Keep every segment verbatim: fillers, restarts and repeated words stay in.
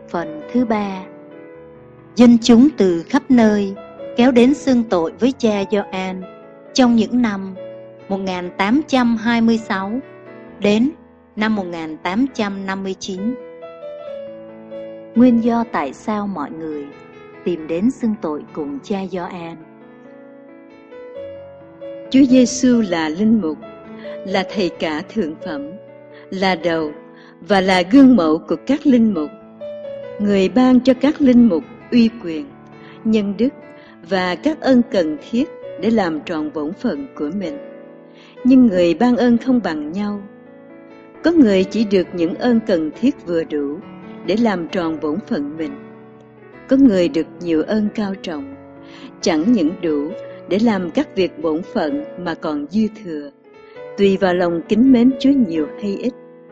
Phần thứ ba. Dân chúng từ khắp nơi kéo đến xưng tội với cha Gioan trong những năm một nghìn tám trăm hai mươi sáu đến năm một nghìn tám trăm năm mươi chín. Nguyên do tại sao mọi người tìm đến xưng tội cùng cha Gioan? Chúa Giêsu là linh mục, là thầy cả thượng phẩm, là đầu và là gương mẫu của các linh mục. Người ban cho các linh mục uy quyền, nhân đức và các ơn cần thiết để làm tròn bổn phận của mình. Nhưng người ban ơn không bằng nhau. Có người chỉ được những ơn cần thiết vừa đủ để làm tròn bổn phận mình. Có người được nhiều ơn cao trọng, chẳng những đủ để làm các việc bổn phận mà còn dư thừa, tùy vào lòng kính mến Chúa nhiều hay ít.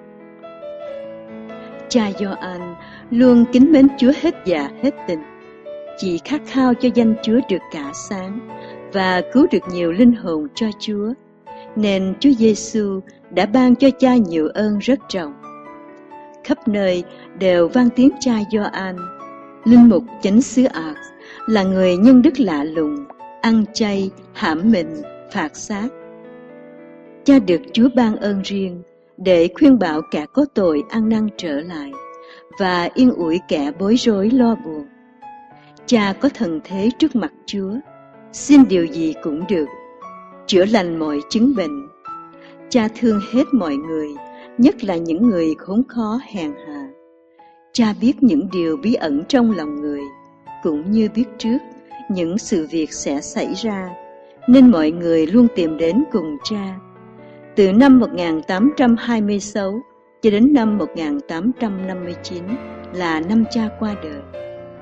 Cha Gioan luôn kính mến Chúa hết dạ hết tình, chỉ khát khao cho danh Chúa được cả sáng và cứu được nhiều linh hồn cho Chúa, nên Chúa Giêsu đã ban cho cha nhiều ơn rất trọng. Khắp nơi đều vang tiếng cha Gioan, linh mục chánh xứ Ars, là người nhân đức lạ lùng, ăn chay, hãm mình, phạt xác. Cha được Chúa ban ơn riêng để khuyên bảo kẻ có tội ăn năn trở lại và yên ủi kẻ bối rối lo buồn. Cha có thần thế trước mặt Chúa, xin điều gì cũng được, chữa lành mọi chứng bệnh. Cha thương hết mọi người, nhất là những người khốn khó hèn hạ. Cha biết những điều bí ẩn trong lòng người, cũng như biết trước những sự việc sẽ xảy ra, nên mọi người luôn tìm đến cùng cha. Từ năm một nghìn tám trăm hai mươi sáu cho đến năm một nghìn tám trăm năm mươi chín là năm cha qua đời.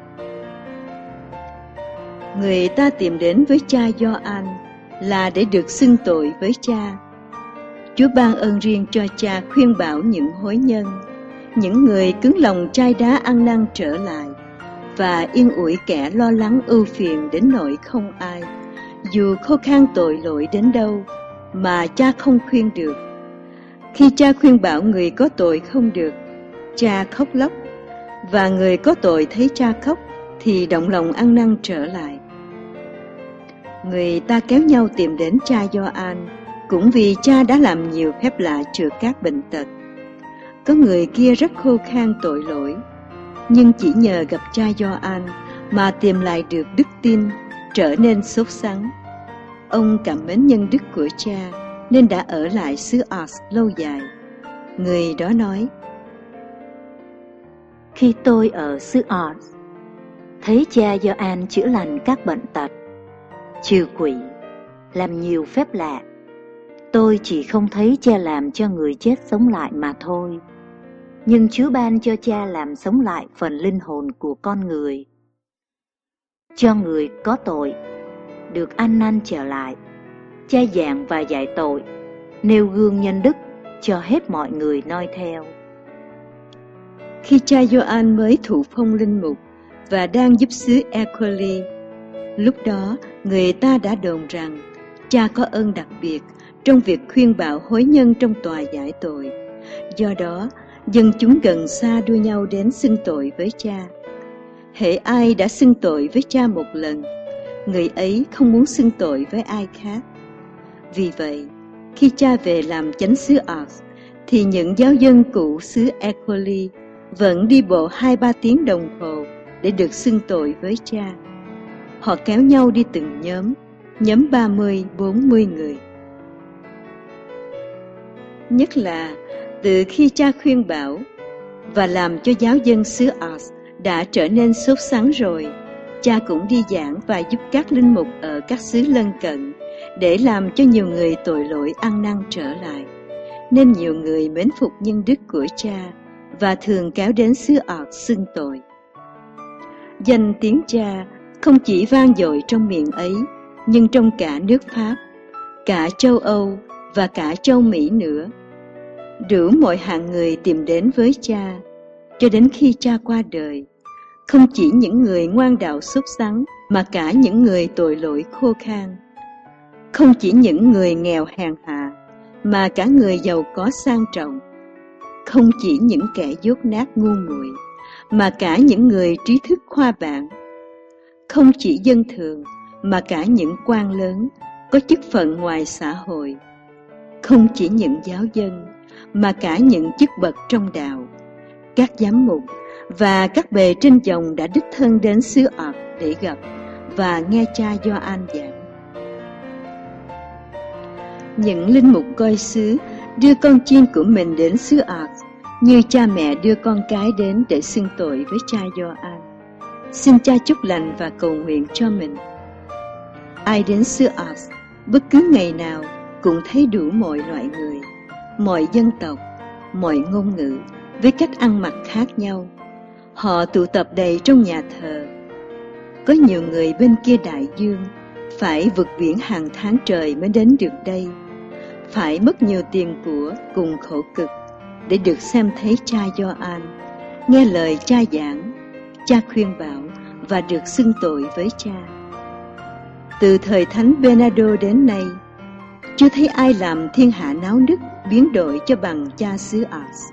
Người ta tìm đến với cha Gioan là để được xưng tội với cha. Chúa ban ơn riêng cho cha khuyên bảo những hối nhân, những người cứng lòng chai đá ăn năn trở lại, và yên ủi kẻ lo lắng ưu phiền đến nỗi không ai, dù khô khan tội lỗi đến đâu, mà cha không khuyên được. Khi cha khuyên bảo người có tội không được, cha khóc lóc, và người có tội thấy cha khóc thì động lòng ăn năn trở lại. Người ta kéo nhau tìm đến cha Gioan, cũng vì cha đã làm nhiều phép lạ chữa các bệnh tật. Có người kia rất khô khan tội lỗi, nhưng chỉ nhờ gặp cha Gioan mà tìm lại được đức tin, trở nên sốt sắng. Ông cảm mến nhân đức của cha nên đã ở lại xứ Ars lâu dài. Người đó nói: Khi tôi ở xứ Ars, thấy cha Gioan chữa lành các bệnh tật, trừ quỷ, làm nhiều phép lạ, tôi chỉ không thấy cha làm cho người chết sống lại mà thôi. Nhưng Chúa ban cho cha làm sống lại phần linh hồn của con người, cho người có tội được ăn năn trở lại. Cha giảng và dạy tội, nêu gương nhân đức cho hết mọi người noi theo. Khi cha Gioan mới thụ phong linh mục và đang giúp xứ Ecoli, lúc đó người ta đã đồn rằng cha có ơn đặc biệt trong việc khuyên bảo hối nhân trong tòa giải tội. Do đó, dân chúng gần xa đua nhau đến xưng tội với cha. Hễ ai đã xưng tội với cha một lần, người ấy không muốn xưng tội với ai khác. Vì vậy, khi cha về làm chánh xứ Ars, thì những giáo dân cũ xứ Ecoli vẫn đi bộ hai ba tiếng đồng hồ để được xưng tội với cha. Họ kéo nhau đi từng nhóm, nhóm ba mươi, bốn mươi người. Nhất là từ khi cha khuyên bảo và làm cho giáo dân xứ Ars đã trở nên sốt sắng rồi, cha cũng đi giảng và giúp các linh mục ở các xứ lân cận để làm cho nhiều người tội lỗi ăn năn trở lại. Nên nhiều người mến phục nhân đức của cha và thường kéo đến xứ Ars xưng tội. Danh tiếng cha không chỉ vang dội trong miền ấy, nhưng trong cả nước Pháp, cả châu Âu và cả châu Mỹ nữa. Đủ mọi hạng người tìm đến với cha, cho đến khi cha qua đời. Không chỉ những người ngoan đạo sốt sắng, mà cả những người tội lỗi khô khan. Không chỉ những người nghèo hèn hạ, mà cả người giàu có sang trọng. Không chỉ những kẻ dốt nát ngu muội, mà cả những người trí thức khoa bảng, không chỉ dân thường mà cả những quan lớn có chức phận ngoài xã hội, không chỉ những giáo dân mà cả những chức bậc trong đạo, các giám mục và các bề trên dòng đã đích thân đến xứ Ạc để gặp và nghe cha Gioan giảng. Những linh mục coi xứ đưa con chiên của mình đến xứ Ạc như cha mẹ đưa con cái đến để xưng tội với cha Gioan, xin cha chúc lành và cầu nguyện cho mình. Ai đến xứ Ạc bất cứ ngày nào cũng thấy đủ mọi loại người, mọi dân tộc, mọi ngôn ngữ với cách ăn mặc khác nhau. Họ tụ tập đầy trong nhà thờ. Có nhiều người bên kia đại dương phải vượt biển hàng tháng trời mới đến được đây, phải mất nhiều tiền của cùng khổ cực để được xem thấy cha Gioan, nghe lời cha giảng, cha khuyên bảo và được xưng tội với cha. Từ thời Thánh Bernardo đến nay, chưa thấy ai làm thiên hạ náo nức biến đổi cho bằng cha xứ Ars.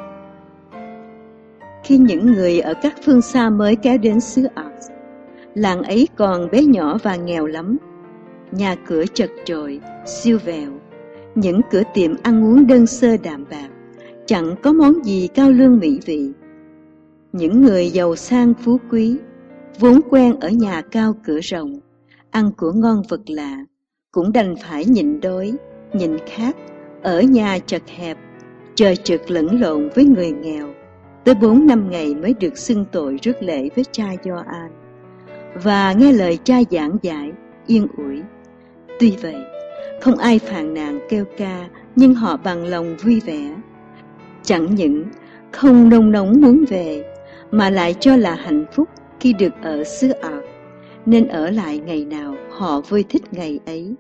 Khi những người ở các phương xa mới kéo đến xứ Ars, làng ấy còn bé nhỏ và nghèo lắm, nhà cửa chật chội, siêu vẹo, những cửa tiệm ăn uống đơn sơ đạm bạc, chẳng có món gì cao lương mỹ vị. Những người giàu sang phú quý, vốn quen ở nhà cao cửa rộng, ăn của ngon vật lạ, cũng đành phải nhịn đói, nhịn khát, ở nhà chật hẹp, chờ trực lẫn lộn với người nghèo, tới bốn năm ngày mới được xưng tội rước lễ với cha Gioan và nghe lời cha giảng giải yên ủi. Tuy vậy, không ai phàn nàn kêu ca, nhưng họ bằng lòng vui vẻ. Chẳng những không nôn nóng muốn về, mà lại cho là hạnh phúc khi được ở xứ Ạc, nên ở lại ngày nào họ vui thích ngày ấy.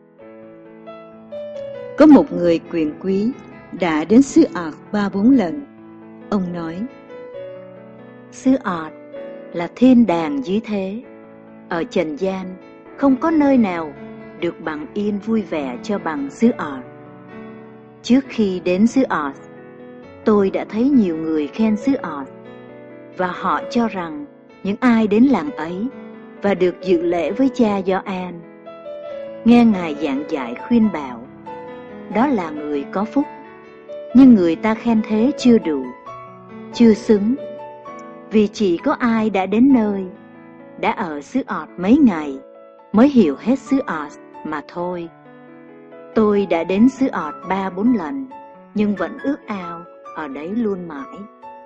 Có một người quyền quý đã đến xứ Ạc ba bốn lần. Ông nói: xứ Ạc là thiên đàng dưới thế. Ở trần gian không có nơi nào được bằng yên vui vẻ cho bằng xứ Ạc. Trước khi đến xứ Ạc, tôi đã thấy nhiều người khen xứ Ạc, và họ cho rằng những ai đến làng ấy và được dự lễ với cha Gioan, nghe ngài giảng giải khuyên bảo, đó là người có phúc. Nhưng người ta khen thế chưa đủ, chưa xứng, vì chỉ có ai đã đến nơi, đã ở xứ Ạc mấy ngày mới hiểu hết xứ Ạc mà thôi. Tôi đã đến xứ Ạc ba bốn lần, nhưng vẫn ước ao ở đấy luôn mãi.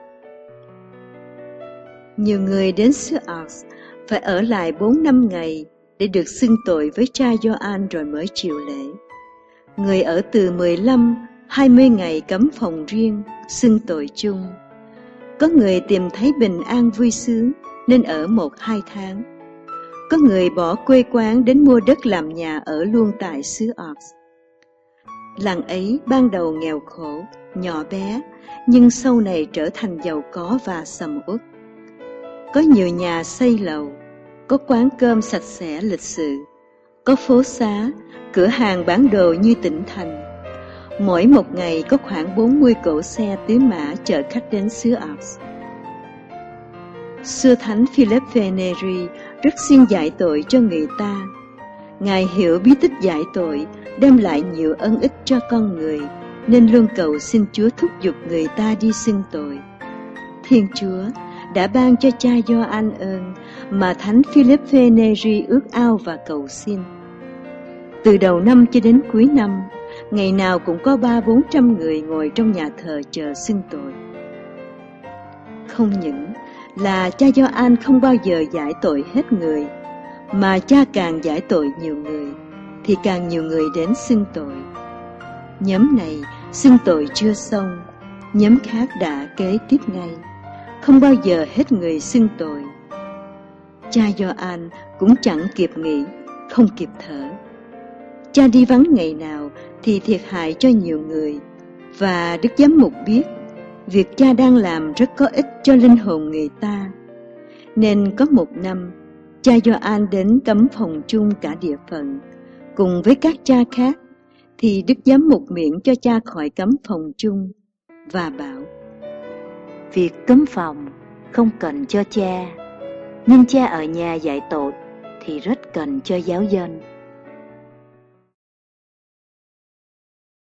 Nhiều người đến xứ Ạc phải ở lại bốn năm ngày để được xưng tội với cha Gioan rồi mới chịu lễ. Người ở từ mười lăm, hai mươi ngày cấm phòng riêng, xưng tội chung. Có người tìm thấy bình an vui sướng nên ở một hai tháng. Có người bỏ quê quán đến mua đất làm nhà ở luôn tại xứ Ạc. Làng ấy ban đầu nghèo khổ, nhỏ bé, nhưng sau này trở thành giàu có và sầm uất. Có nhiều nhà xây lầu, có quán cơm sạch sẽ lịch sự, có phố xá, cửa hàng bán đồ như tỉnh thành. Mỗi một ngày có khoảng bốn mươi cỗ xe tứ mã chở khách đến xứ Ạc. Xưa Thánh Philippe Neri rất xin giải tội cho người ta. Ngài hiểu bí tích giải tội đem lại nhiều ân ích cho con người, nên luôn cầu xin Chúa thúc giục người ta đi xưng tội. Thiên Chúa đã ban cho cha Gioan ơn mà Thánh Philippe Neri ước ao và cầu xin. Từ đầu năm cho đến cuối năm, ngày nào cũng có ba bốn trăm người ngồi trong nhà thờ chờ xưng tội. Không những là cha Gioan không bao giờ giải tội hết người, mà cha càng giải tội nhiều người, thì càng nhiều người đến xưng tội. Nhóm này xưng tội chưa xong, nhóm khác đã kế tiếp ngay, không bao giờ hết người xưng tội. Cha Gioan cũng chẳng kịp nghĩ, không kịp thở. Cha đi vắng ngày nào thì thiệt hại cho nhiều người, và Đức Giám mục biết việc cha đang làm rất có ích cho linh hồn người ta. Nên có một năm, cha Gioan đến cấm phòng chung cả địa phận, cùng với các cha khác, thì Đức Giám mục miễn cho cha khỏi cấm phòng chung và bảo: việc cấm phòng không cần cho cha, nhưng cha ở nhà dạy tội thì rất cần cho giáo dân.